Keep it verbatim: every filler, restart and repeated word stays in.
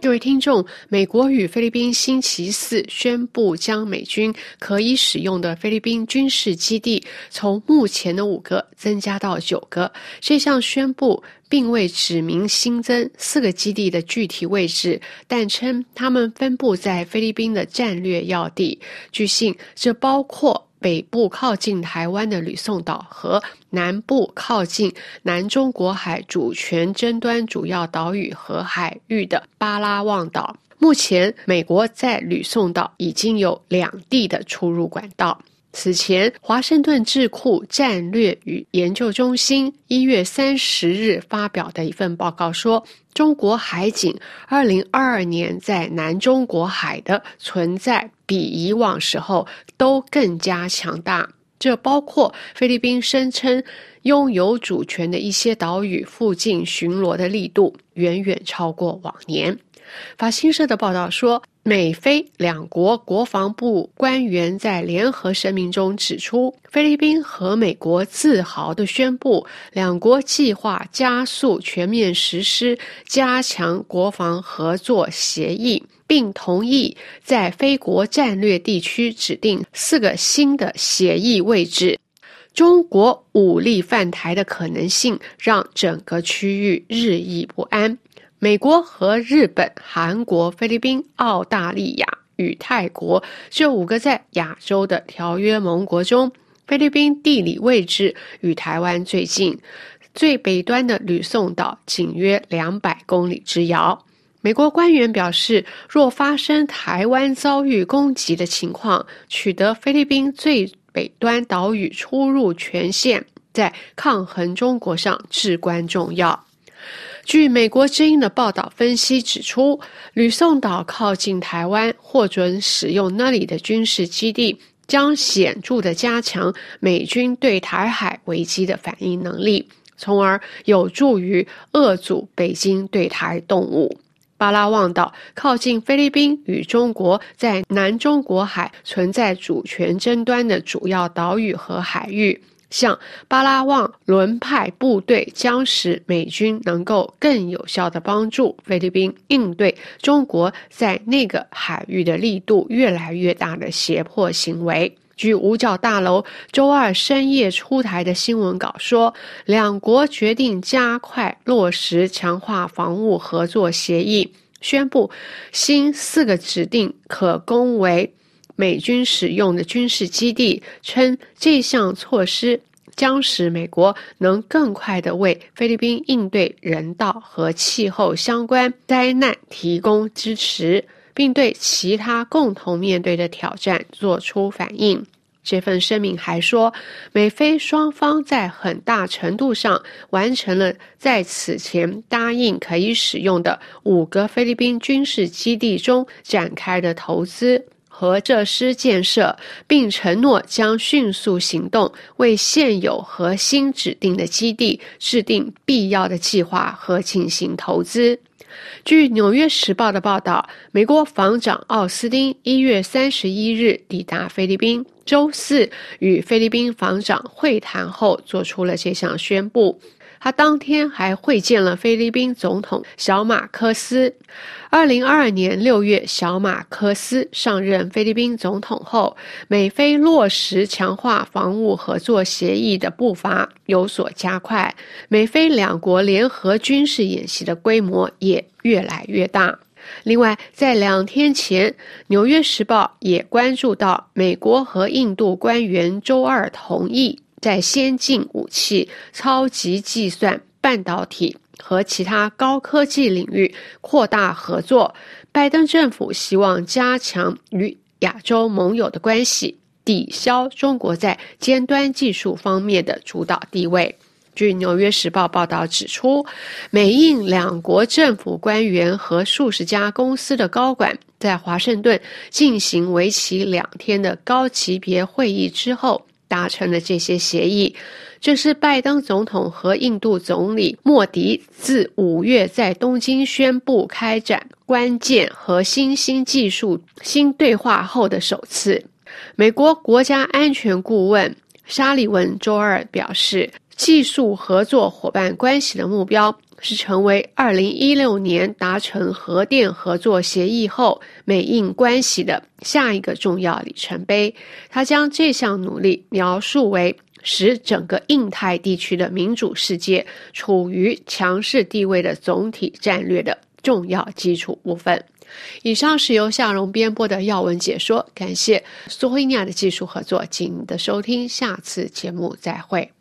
各位听众，美国与菲律宾星期四宣布将美军可以使用的菲律宾军事基地从目前的五个增加到九个。这项宣布并未指明新增四个基地的具体位置，但称它们分布在菲律宾的战略要地。据悉，这包括北部靠近台湾的吕宋岛和南部靠近南中国海主权争端主要岛屿和海域的巴拉望岛。目前，美国在吕宋岛已经有两地的出入管道。此前，华盛顿智库战略与研究中心一月三十日发表的一份报告说，中国海警二零二二年在南中国海的存在比以往时候都更加强大。这包括菲律宾声称拥有主权的一些岛屿附近巡逻的力度远远超过往年。法新社的报道说，美菲两国国防部官员在联合声明中指出，菲律宾和美国自豪地宣布，两国计划加速全面实施加强国防合作协议，并同意在菲国战略地区指定四个新的协议位置。中国武力犯台的可能性让整个区域日益不安。美国和日本、韩国、菲律宾、澳大利亚与泰国这五个在亚洲的条约盟国中，菲律宾地理位置与台湾最近，最北端的吕宋岛仅约两百公里之遥。美国官员表示，若发生台湾遭遇攻击的情况，取得菲律宾最北端岛屿出入权限，在抗衡中国上至关重要。据美国之音的报道分析指出，吕宋岛靠近台湾，获准使用那里的军事基地，将显著地加强美军对台海危机的反应能力，从而有助于遏阻北京对台动武。巴拉望岛靠近菲律宾与中国在南中国海存在主权争端的主要岛屿和海域，向巴拉望轮派部队将使美军能够更有效地帮助菲律宾应对中国在那个海域的力度越来越大的胁迫行为。据五角大楼周二深夜出台的新闻稿说，两国决定加快落实强化防务合作协议，宣布新四个指定可供为美军使用的军事基地，称这项措施将使美国能更快地为菲律宾应对人道和气候相关灾难提供支持，并对其他共同面对的挑战做出反应。这份声明还说，美菲双方在很大程度上完成了在此前答应可以使用的五个菲律宾军事基地中展开的投资和设施建设，并承诺将迅速行动，为现有和新指定的基地制定必要的计划和进行投资。据《纽约时报》的报道，美国防长奥斯汀一月三十一日抵达菲律宾，周四与菲律宾防长会谈后做出了这项宣布。他当天还会见了菲律宾总统小马科斯。二零二二年六月，小马科斯上任菲律宾总统后，美菲落实强化防务合作协议的步伐有所加快，美菲两国联合军事演习的规模也越来越大。另外，在两天前，《纽约时报》也关注到美国和印度官员周二同意在先进武器、超级计算、半导体和其他高科技领域扩大合作。拜登政府希望加强与亚洲盟友的关系，抵消中国在尖端技术方面的主导地位。据《纽约时报》报道指出，美印两国政府官员和数十家公司的高管在华盛顿进行为期两天的高级别会议之后达成了这些协议。这是拜登总统和印度总理莫迪自五月在东京宣布开展关键和新兴技术新对话后的首次。美国国家安全顾问沙利文周二表示， 技术合作伙伴关系的目标是成为二零一六年达成核电合作协议后美印关系的下一个重要里程碑。他将这项努力描述为使整个印太地区的民主世界处于强势地位的总体战略的重要基础部分。以上是由夏蓉编播的要闻解说，感谢苏菲尼亚的技术合作及您的收听，下次节目再会。